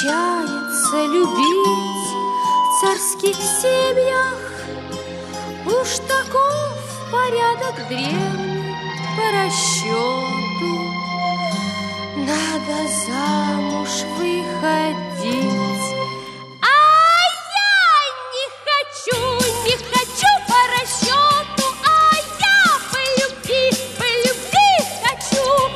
случается любить в царских семьях. Уж таков порядок древний по расчету. Надо замуж выходить. А я не хочу по расчету. А я по любви хочу.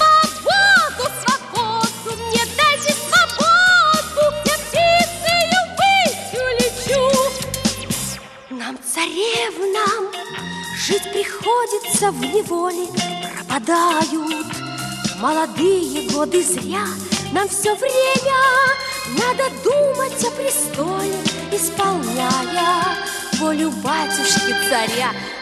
Свободу, мне дайте свободу. Я птицею быть улечу. Нам, царевнам, жить приходится в неволе. Пропадают молодые годы зря. Нам все время надо думать о престоле, исполняя волю батюшки царя.